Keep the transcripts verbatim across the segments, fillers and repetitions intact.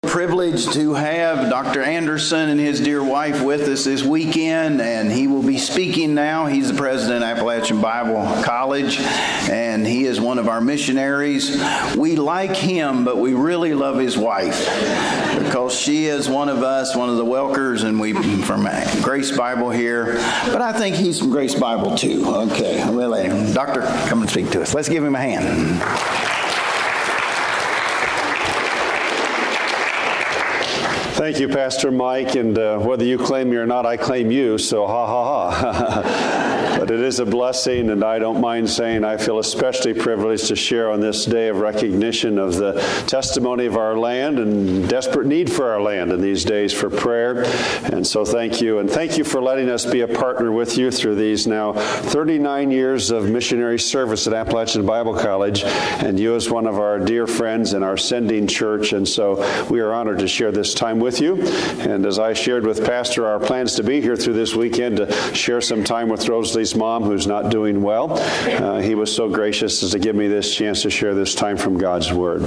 privileged to have Doctor Anderson and his dear wife with us this weekend, and he will be speaking now. He's the president of Appalachian Bible College, and he is one of our missionaries. We like him, but we really love his wife because she is one of us, one of the Welkers, and we from Grace Bible here. But I think he's from Grace Bible too. Okay, well, Doctor, come and speak to us. Let's give him a hand. Thank you, Pastor Mike, and uh, whether you claim me or not, I claim you, so ha ha ha. But it is a blessing, and I don't mind saying I feel especially privileged to share on this day of recognition of the testimony of our land and desperate need for our land in these days for prayer. And so thank you, and thank you for letting us be a partner with you through these now thirty-nine years of missionary service at Appalachian Bible College, and you as one of our dear friends in our sending church, and so we are honored to share this time with you. And as I shared with Pastor our plans to be here through this weekend to share some time with Rosalie's mom, who's not doing well, uh, he was so gracious as to give me this chance to share this time from God's Word.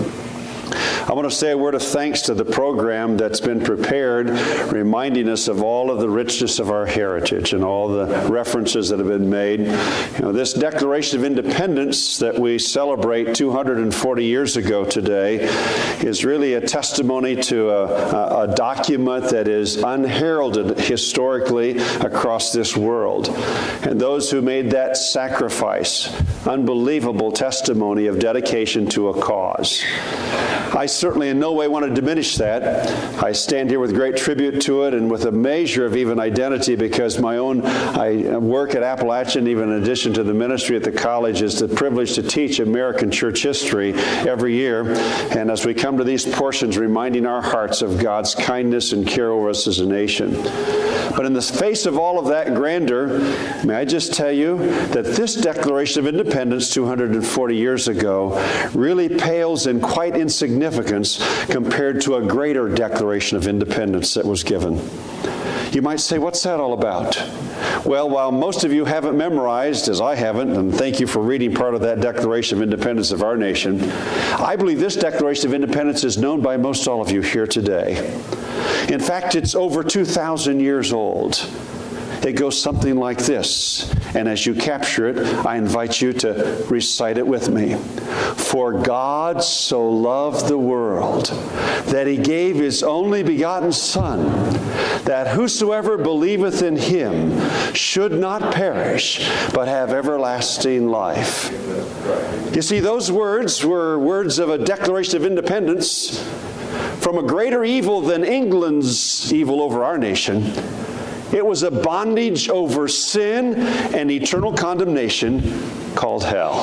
I want to say a word of thanks to the program that's been prepared, reminding us of all of the richness of our heritage and all the references that have been made. You know, this Declaration of Independence that we celebrate two hundred forty years ago today is really a testimony to a, a, a document that is unheralded historically across this world. And those who made that sacrifice, unbelievable testimony of dedication to a cause. I certainly in no way want to diminish that. I stand here with great tribute to it and with a measure of even identity because my own I work at Appalachian, even in addition to the ministry at the college, is the privilege to teach American church history every year. And as we come to these portions, reminding our hearts of God's kindness and care over us as a nation. But in the face of all of that grandeur, may I just tell you that this Declaration of Independence two hundred forty years ago really pales in quite insignificance compared to a greater Declaration of Independence that was given. You might say, what's that all about? Well, while most of you haven't memorized, as I haven't, and thank you for reading part of that Declaration of Independence of our nation, I believe this Declaration of Independence is known by most all of you here today. In fact, it's over two thousand years old. It goes something like this, and as you capture it, I invite you to recite it with me. For God so loved the world that he gave his only begotten Son, that whosoever believeth in him should not perish, but have everlasting life. You see, those words were words of a Declaration of Independence from a greater evil than England's evil over our nation. It was a bondage over sin and eternal condemnation called hell.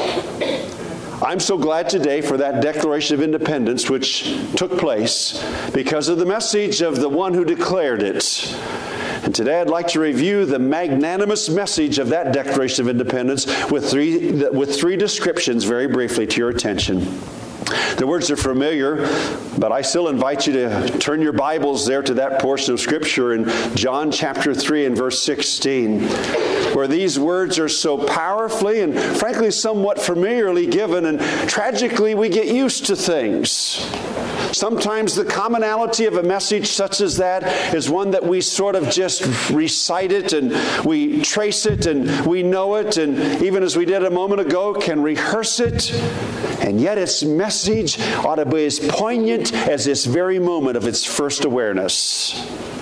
I'm so glad today for that Declaration of Independence which took place because of the message of the one who declared it. And today I'd like to review the magnanimous message of that Declaration of Independence with three, with three descriptions very briefly to your attention. The words are familiar, but I still invite you to turn your Bibles there to that portion of Scripture in John chapter three and verse sixteen, where these words are so powerfully and frankly somewhat familiarly given, and tragically we get used to things. Sometimes the commonality of a message such as that is one that we sort of just recite it and we trace it and we know it, and even as we did a moment ago, can rehearse it. And yet its message ought to be as poignant as this very moment of its first awareness.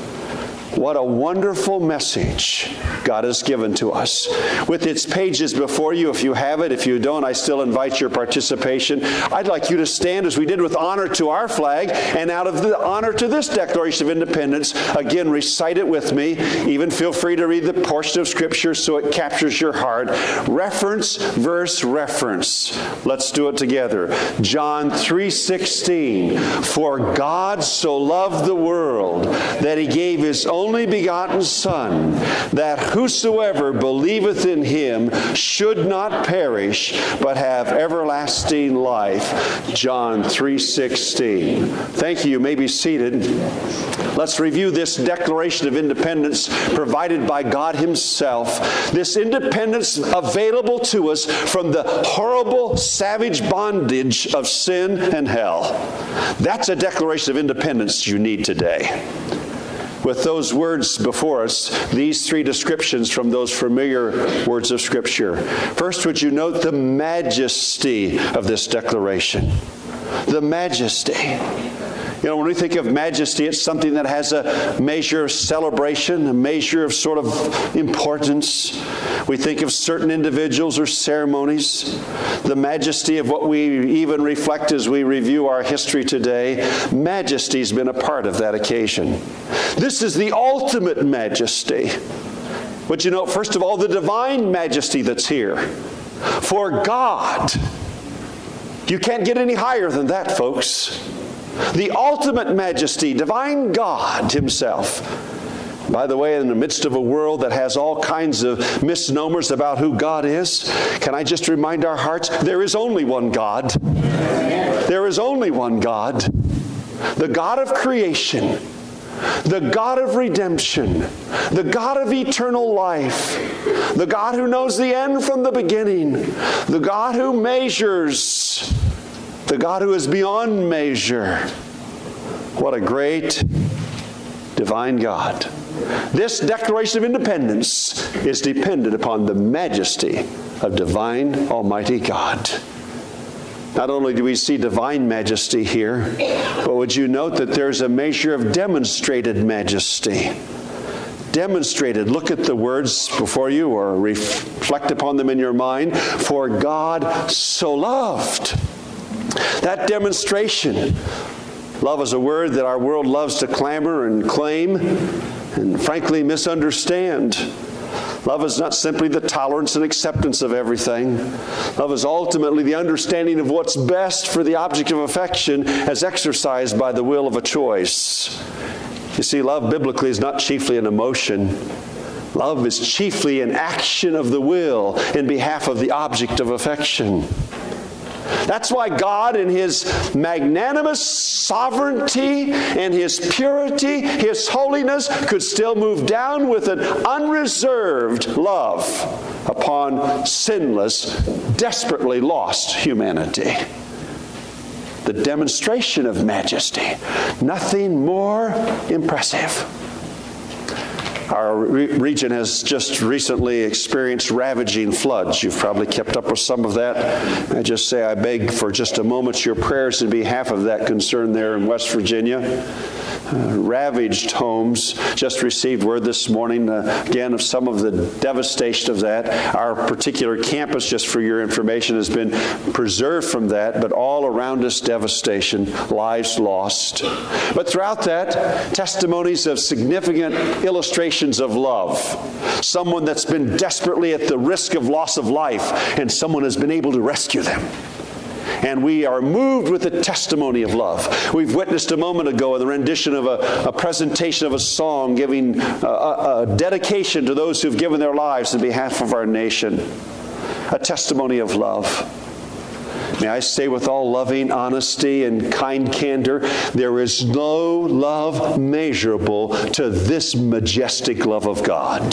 What a wonderful message God has given to us. With its pages before you, if you have it, if you don't, I still invite your participation. I'd like you to stand as we did with honor to our flag, and out of the honor to this Declaration of Independence, again, recite it with me. Even feel free to read the portion of Scripture so it captures your heart. Reference, verse, reference. Let's do it together. John three sixteen. For God so loved the world that he gave his only only begotten Son, that whosoever believeth in him should not perish, but have everlasting life. John three sixteen. Thank you. You may be seated. Let's review this Declaration of Independence provided by God Himself. This independence available to us from the horrible, savage bondage of sin and hell. That's a Declaration of Independence you need today. With those words before us, these three descriptions from those familiar words of Scripture. First, would you note the majesty of this declaration? The majesty. You know, when we think of majesty, it's something that has a measure of celebration, a measure of sort of importance. We think of certain individuals or ceremonies. The majesty of what we even reflect as we review our history today. Majesty's been a part of that occasion. This is the ultimate majesty. But you know, first of all, the divine majesty that's here. For God. You can't get any higher than that, folks. The ultimate majesty, divine God Himself. By the way, in the midst of a world that has all kinds of misnomers about who God is, can I just remind our hearts, there is only one God. There is only one God. The God of creation. The God of redemption. The God of eternal life. The God who knows the end from the beginning. The God who measures. The God who is beyond measure. What a great divine God. This Declaration of Independence is dependent upon the majesty of divine Almighty God. Not only do we see divine majesty here, but would you note that there's a measure of demonstrated majesty. Demonstrated. Look at the words before you or reflect upon them in your mind. For God so loved. That demonstration. Love is a word that our world loves to clamor and claim and frankly misunderstand. Love is not simply the tolerance and acceptance of everything. Love is ultimately the understanding of what's best for the object of affection as exercised by the will of a choice. You see, love biblically is not chiefly an emotion. Love is chiefly an action of the will in behalf of the object of affection. That's why God in His magnanimous sovereignty and His purity, His holiness, could still move down with an unreserved love upon sinless, desperately lost humanity. The demonstration of majesty. Nothing more impressive. Our re- region has just recently experienced ravaging floods. You've probably kept up with some of that. I just say I beg for just a moment your prayers in behalf of that concern there in West Virginia. Uh, ravaged homes. Just received word this morning, uh, again, of some of the devastation of that. Our particular campus, just for your information, has been preserved from that, but all around us, devastation, lives lost. But throughout that, testimonies of significant illustrations of love. Someone that's been desperately at the risk of loss of life, and someone has been able to rescue them. And we are moved with the testimony of love. We've witnessed a moment ago in the rendition of a, a presentation of a song giving a, a, a dedication to those who've given their lives in behalf of our nation. A testimony of love. May I say with all loving honesty and kind candor, there is no love measurable to this majestic love of God.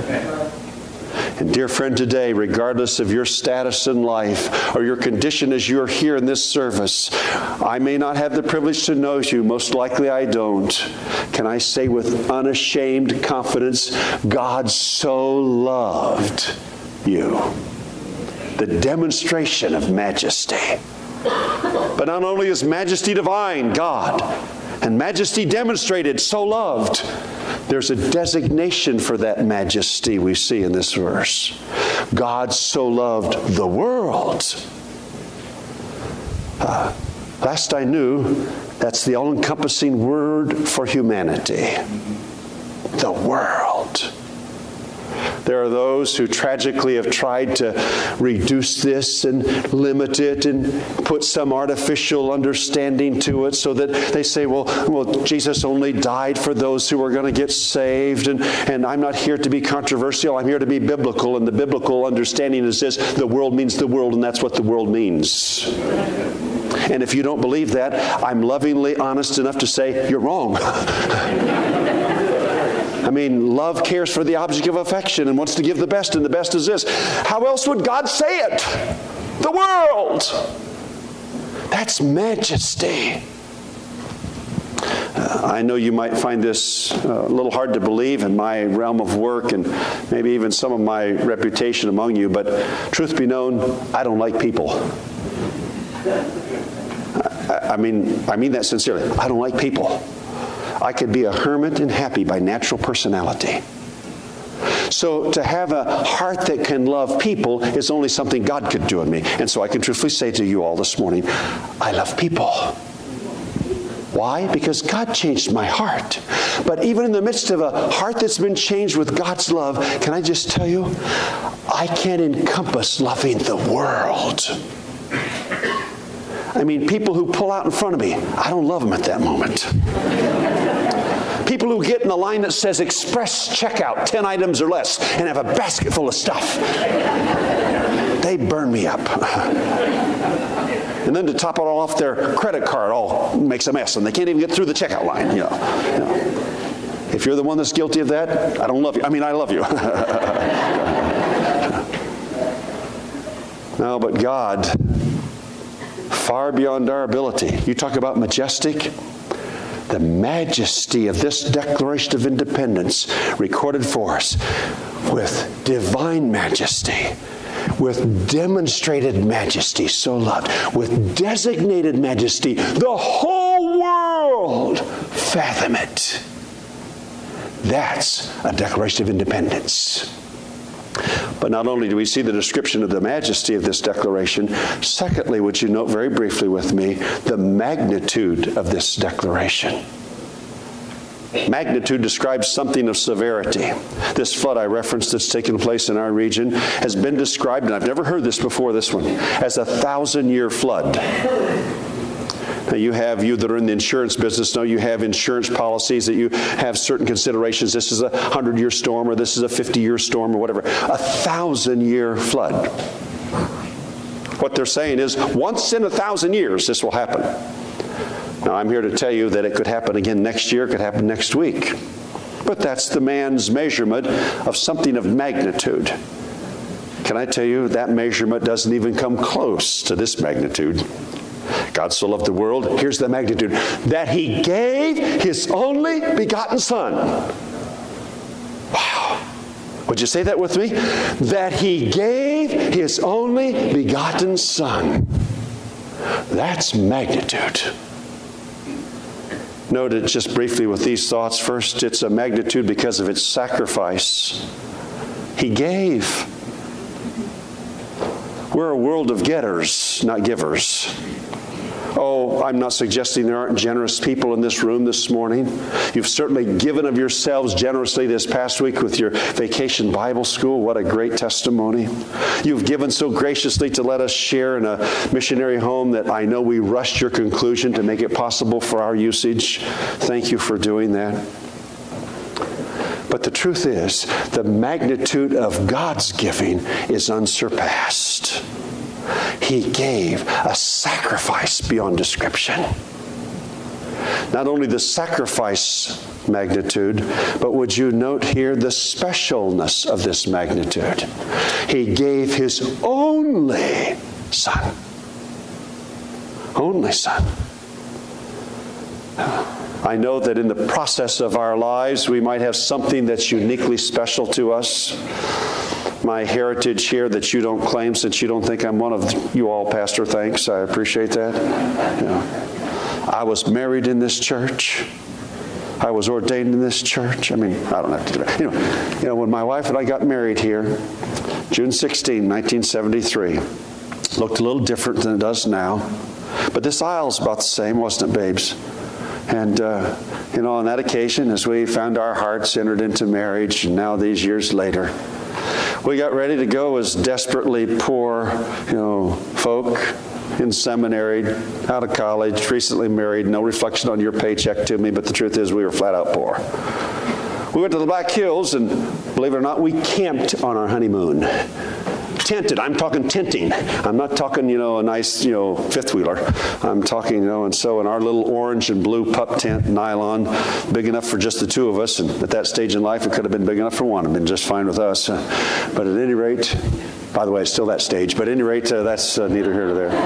And dear friend, today, regardless of your status in life or your condition as you're here in this service, I may not have the privilege to know you. Most likely I don't. Can I say with unashamed confidence, God so loved you. The demonstration of majesty. But not only is majesty divine, God, and majesty demonstrated, so loved, there's a designation for that majesty we see in this verse. God so loved the world. Uh, last I knew, that's the all-encompassing word for humanity. The world. There are those who tragically have tried to reduce this and limit it and put some artificial understanding to it so that they say, well, well, Jesus only died for those who are going to get saved. And, and I'm not here to be controversial. I'm here to be biblical. And the biblical understanding is this: the world means the world, and that's what the world means. And if you don't believe that, I'm lovingly honest enough to say, you're wrong. I mean, love cares for the object of affection and wants to give the best, and the best is this. How else would God say it? The world. That's majesty. Uh, I know you might find this uh, a little hard to believe in my realm of work and maybe even some of my reputation among you, but truth be known, I don't like people. I, I mean, I mean that sincerely. I don't like people. I could be a hermit and happy by natural personality. So to have a heart that can love people is only something God could do in me. And so I can truthfully say to you all this morning, I love people. Why? Because God changed my heart. But even in the midst of a heart that's been changed with God's love, can I just tell you, I can't encompass loving the world. I mean, people who pull out in front of me, I don't love them at that moment. People who get in the line that says express checkout, ten items or less, and have a basket full of stuff, they burn me up. And then to top it all off, their credit card all makes a mess, and they can't even get through the checkout line. You know, you know. If you're the one that's guilty of that, I don't love you. I mean, I love you. No, but God, far beyond our ability. You talk about majestic. The majesty of this Declaration of Independence recorded for us with divine majesty, with demonstrated majesty, so loved, with designated majesty, the whole world fathom it. That's a Declaration of Independence. But not only do we see the description of the majesty of this declaration, secondly, would you note very briefly with me the magnitude of this declaration. Magnitude describes something of severity. This flood I referenced that's taken place in our region has been described, and I've never heard this before, this one, as a thousand-year flood. Now you have, you that are in the insurance business know you have insurance policies that you have certain considerations. This is a hundred-year storm, or this is a fifty-year storm, or whatever. A thousand-year flood. What they're saying is, once in a thousand years, this will happen. Now I'm here to tell you that it could happen again next year, it could happen next week. But that's the man's measurement of something of magnitude. Can I tell you, that measurement doesn't even come close to this magnitude. God so loved the world, here's the magnitude, that He gave His only begotten Son. Wow. Would you say that with me? That He gave His only begotten Son. That's magnitude. Note it just briefly with these thoughts. First, it's a magnitude because of its sacrifice. He gave. We're a world of getters, not givers. Oh, I'm not suggesting there aren't generous people in this room this morning. You've certainly given of yourselves generously this past week with your vacation Bible school. What a great testimony. You've given so graciously to let us share in a missionary home that I know we rushed your conclusion to make it possible for our usage. Thank you for doing that. But the truth is, the magnitude of God's giving is unsurpassed. He gave a sacrifice beyond description. Not only the sacrifice magnitude, but would you note here the specialness of this magnitude? He gave His only Son. Only Son. I know that in the process of our lives, we might have something that's uniquely special to us. My heritage here that you don't claim, since you don't think I'm one of you all, Pastor, thanks. I appreciate that. Yeah. I was married in this church. I was ordained in this church. I mean, I don't have to do that. You know, you know, when my wife and I got married here, June sixteenth, nineteen seventy-three, looked a little different than it does now. But this aisle's about the same, wasn't it, babes? And, uh, you know, on that occasion, as we found our hearts entered into marriage, and now these years later, We got ready to go as desperately poor, you know, folk in seminary, out of college, recently married. No reflection on your paycheck to me, but the truth is we were flat out poor. We went to the Black Hills, and believe it or not, we camped on our honeymoon. Tented. I'm talking tenting. I'm not talking, you know, a nice, you know, fifth wheeler. I'm talking, you know, and so in our little orange and blue pup tent, nylon, big enough for just the two of us. And at that stage in life, it could have been big enough for one. It'd been just fine with us. But at any rate, by the way, it's still that stage. But at any rate, uh, that's uh, neither here nor there.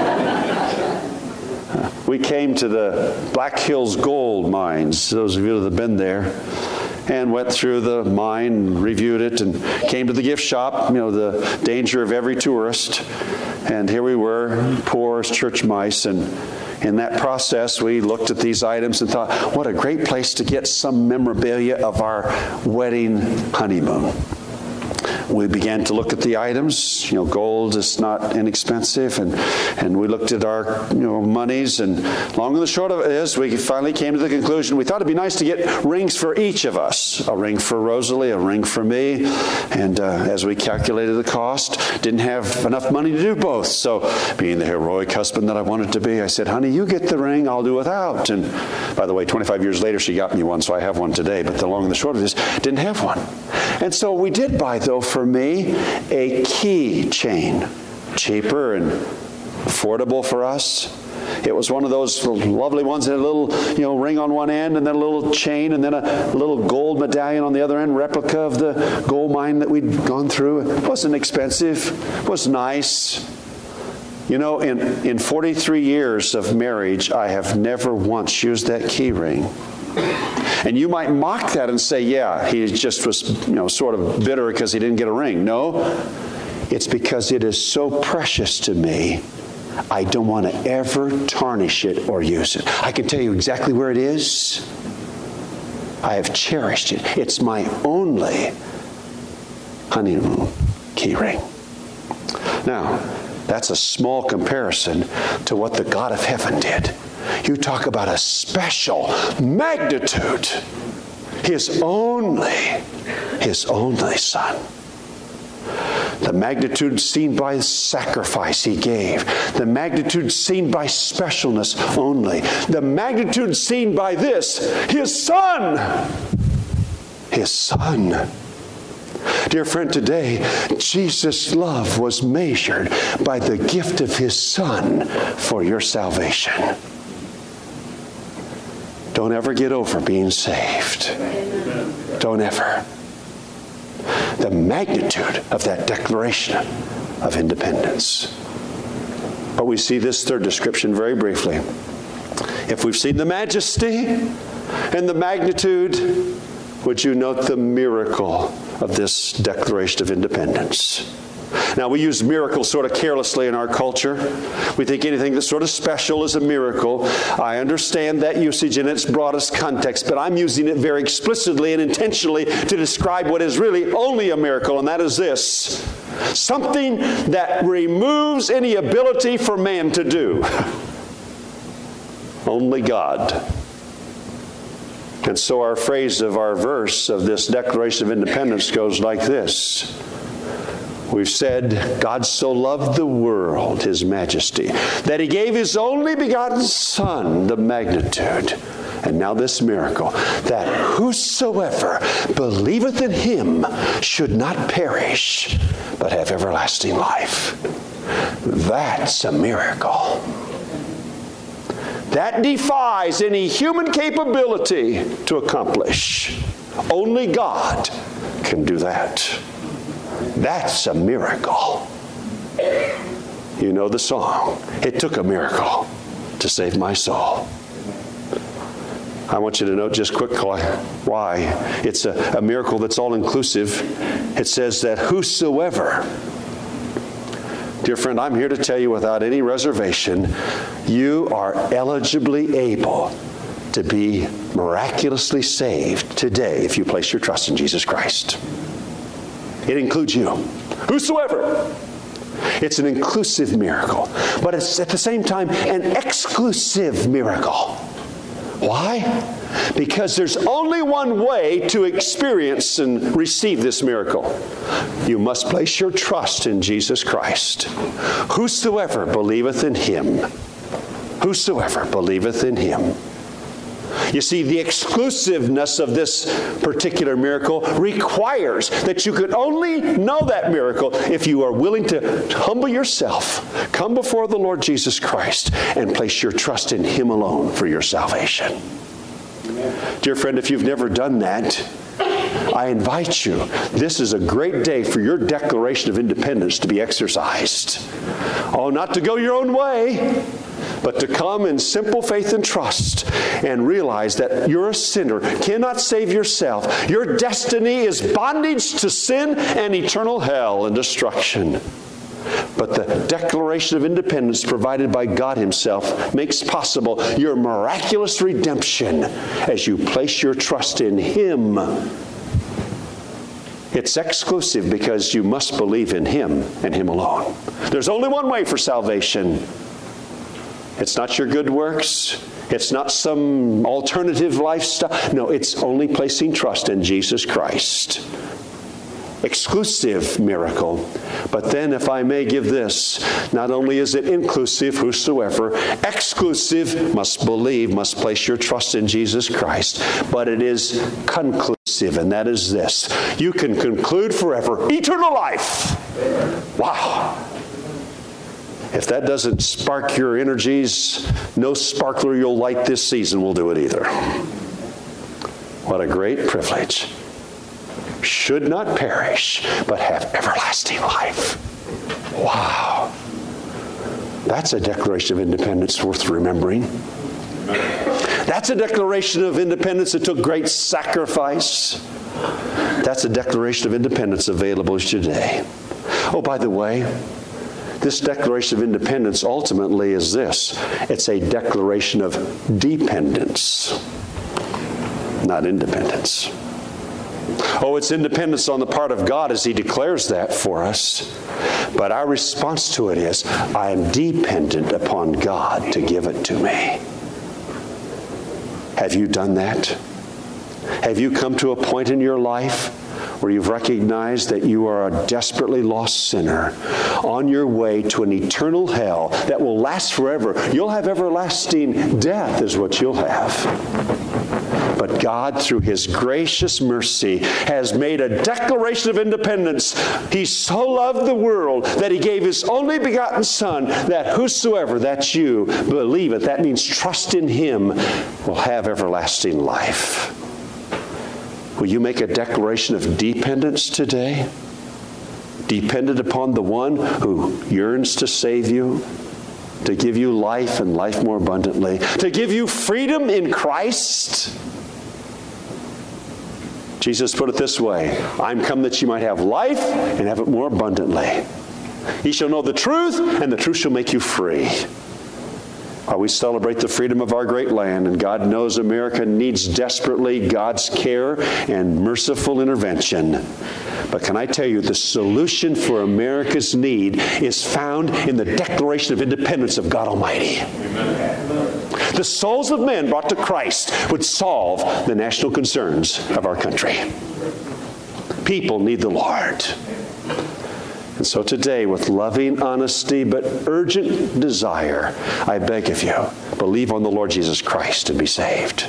Uh, we came to the Black Hills gold mines. Those of you that have been there. And went through the mine, reviewed it, and came to the gift shop, you know, the danger of every tourist. And here we were, poor as church mice, and in that process, we looked at these items and thought, what a great place to get some memorabilia of our wedding honeymoon. We began to look at the items. You know, gold is not inexpensive, and and we looked at our you know monies. And long and the short of it is, we finally came to the conclusion we thought it'd be nice to get rings for each of us. A ring for Rosalie, a ring for me. And uh, as we calculated the cost, didn't have enough money to do both. So, being the heroic husband that I wanted to be, I said, "Honey, you get the ring. I'll do without." And by the way, twenty-five years later, she got me one, so I have one today. But the long and the short of it is, didn't have one. And so we did buy, though, for me, a key chain. Cheaper and affordable for us. It was one of those lovely ones that had a little, you know, ring on one end and then a little chain and then a little gold medallion on the other end, replica of the gold mine that we'd gone through. It wasn't expensive. It was nice. You know, in, in forty-three years of marriage, I have never once used that key ring. And you might mock that and say, yeah, he just was, you know, sort of bitter because he didn't get a ring. No, it's because it is so precious to me, I don't want to ever tarnish it or use it. I can tell you exactly where it is. I have cherished it. It's my only honeymoon key ring. Now, that's a small comparison to what the God of heaven did. You talk about a special magnitude. His only, his only Son. The magnitude seen by sacrifice he gave. The magnitude seen by specialness only. The magnitude seen by this, his Son. His Son. Dear friend, today, Jesus' love was measured by the gift of his Son for your salvation. Don't ever get over being saved. Don't ever. The magnitude of that declaration of independence. But we see this third description very briefly. If we've seen the majesty and the magnitude, would you note the miracle of this declaration of independence? Now, we use miracle sort of carelessly in our culture. We think anything that's sort of special is a miracle. I understand that usage in its broadest context, but I'm using it very explicitly and intentionally to describe what is really only a miracle, and that is this. Something that removes any ability for man to do. Only God. And so our phrase of our verse of this Declaration of Independence goes like this. We've said, God so loved the world, his majesty, that he gave his only begotten Son, the magnitude. And now this miracle, that whosoever believeth in him should not perish, but have everlasting life. That's a miracle. That defies any human capability to accomplish. Only God can do that. That's a miracle. You know the song. It took a miracle to save my soul. I want you to note just quickly why. It's a, a miracle that's all-inclusive. It says that whosoever. Dear friend, I'm here to tell you without any reservation, you are eligibly able to be miraculously saved today if you place your trust in Jesus Christ. It includes you. Whosoever. It's an inclusive miracle, but it's at the same time an exclusive miracle. Why? Because there's only one way to experience and receive this miracle. You must place your trust in Jesus Christ. Whosoever believeth in him. Whosoever believeth in him. You see, the exclusiveness of this particular miracle requires that you could only know that miracle if you are willing to humble yourself, come before the Lord Jesus Christ, and place your trust in him alone for your salvation. Dear friend, if you've never done that, I invite you. This is a great day for your declaration of independence to be exercised. Oh, not to go your own way, but to come in simple faith and trust and realize that you're a sinner, cannot save yourself. Your destiny is bondage to sin and eternal hell and destruction. But the declaration of independence provided by God himself makes possible your miraculous redemption as you place your trust in him. It's exclusive because you must believe in him and him alone. There's only one way for salvation. It's not your good works. It's not some alternative lifestyle. No, it's only placing trust in Jesus Christ. Exclusive miracle. But then, if I may give this, not only is it inclusive, whosoever, exclusive, must believe, must place your trust in Jesus Christ, but it is conclusive, and that is this. You can conclude forever eternal life. Wow. If that doesn't spark your energies, no sparkler you'll light this season will do it either. What a great privilege. Should not perish, but have everlasting life. Wow. That's a declaration of independence worth remembering. That's a declaration of independence that took great sacrifice. That's a declaration of independence available today. Oh, by the way, this declaration of independence ultimately is this. It's a declaration of dependence, not independence. Oh, it's independence on the part of God as he declares that for us. But our response to it is, I am dependent upon God to give it to me. Have you done that? Have you come to a point in your life where you've recognized that you are a desperately lost sinner on your way to an eternal hell that will last forever? You'll have everlasting death is what you'll have. But God, through his gracious mercy, has made a declaration of independence. He so loved the world that he gave his only begotten Son, that whosoever, that's you, believe it, that means trust in him, will have everlasting life. Will you make a declaration of dependence today? Dependent upon the one who yearns to save you, to give you life and life more abundantly, to give you freedom in Christ. Jesus put it this way, I'm come that you might have life and have it more abundantly. Ye shall know the truth, and the truth shall make you free. While we celebrate the freedom of our great land, and God knows America needs desperately God's care and merciful intervention. But can I tell you, the solution for America's need is found in the declaration of independence of God Almighty. Amen. The souls of men brought to Christ would solve the national concerns of our country. People need the Lord. And so today, with loving honesty but urgent desire, I beg of you, believe on the Lord Jesus Christ and be saved.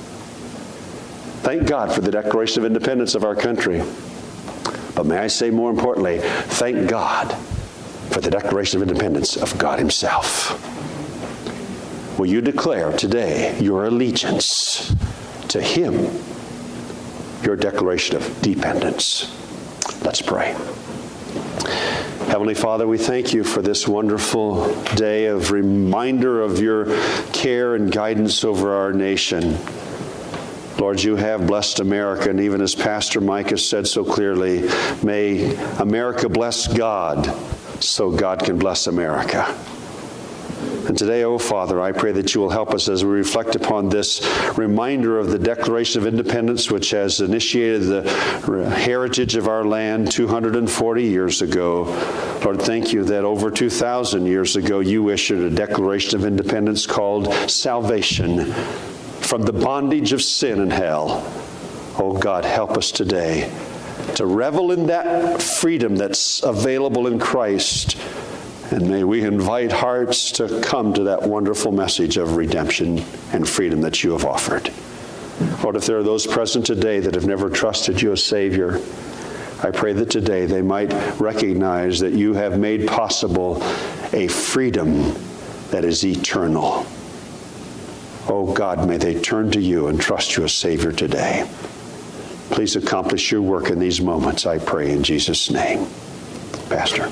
Thank God for the Declaration of Independence of our country. But may I say more importantly, thank God for the Declaration of Independence of God himself. Will you declare today your allegiance to him, your declaration of dependence? Let's pray. Heavenly Father, we thank you for this wonderful day of reminder of your care and guidance over our nation. Lord, you have blessed America, and even as Pastor Mike has said so clearly, may America bless God so God can bless America. And today, oh Father, I pray that you will help us as we reflect upon this reminder of the Declaration of Independence, which has initiated the heritage of our land two hundred forty years ago. Lord, thank you that over two thousand years ago, you issued a Declaration of Independence called Salvation from the bondage of sin and hell. Oh God, help us today to revel in that freedom that's available in Christ. And may we invite hearts to come to that wonderful message of redemption and freedom that you have offered. Lord, if there are those present today that have never trusted you as Savior, I pray that today they might recognize that you have made possible a freedom that is eternal. Oh God, may they turn to you and trust you as Savior today. Please accomplish your work in these moments, I pray in Jesus' name. Pastor.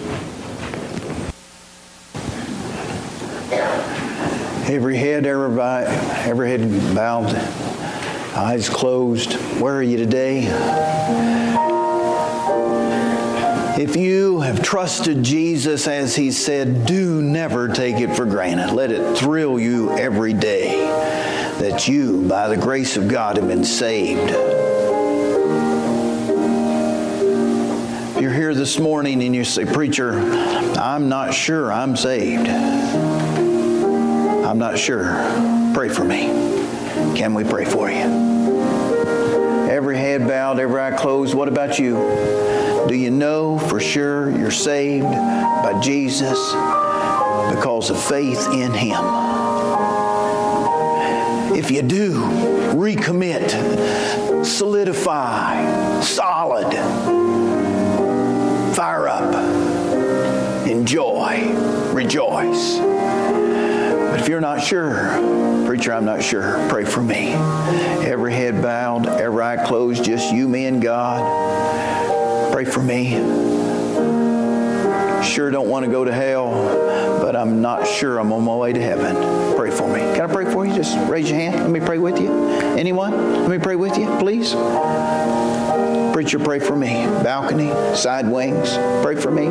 Every head, everybody, every head bowed, eyes closed. Where are you today? If you have trusted Jesus as he said, do never take it for granted. Let it thrill you every day that you, by the grace of God, have been saved. If you're here this morning and you say, preacher, I'm not sure I'm saved. I'm not sure. Pray for me. Can we pray for you? Every head bowed, every eye closed. What about you? Do you know for sure you're saved by Jesus because of faith in Him? If you do, recommit, solidify, solid, fire up, enjoy, rejoice. But if you're not sure, preacher, I'm not sure, pray for me. Every head bowed, every eye closed, just you, me, and God. Pray for me. Sure don't want to go to hell, but I'm not sure I'm on my way to heaven. Pray for me. Can I pray for you? Just raise your hand. Let me pray with you. Anyone? Let me pray with you, please. Preacher, pray for me. Balcony, side wings, pray for me.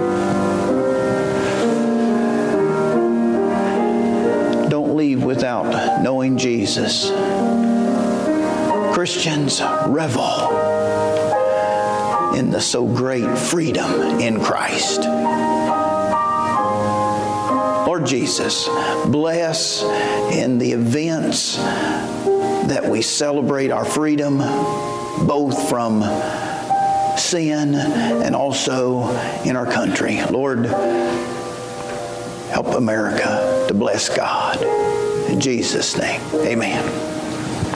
Don't leave without knowing Jesus. Christians, revel in the so great freedom in Christ. Lord Jesus, bless in the events that we celebrate our freedom, both from sin and also in our country. Lord, help America to bless God. In Jesus' name, amen.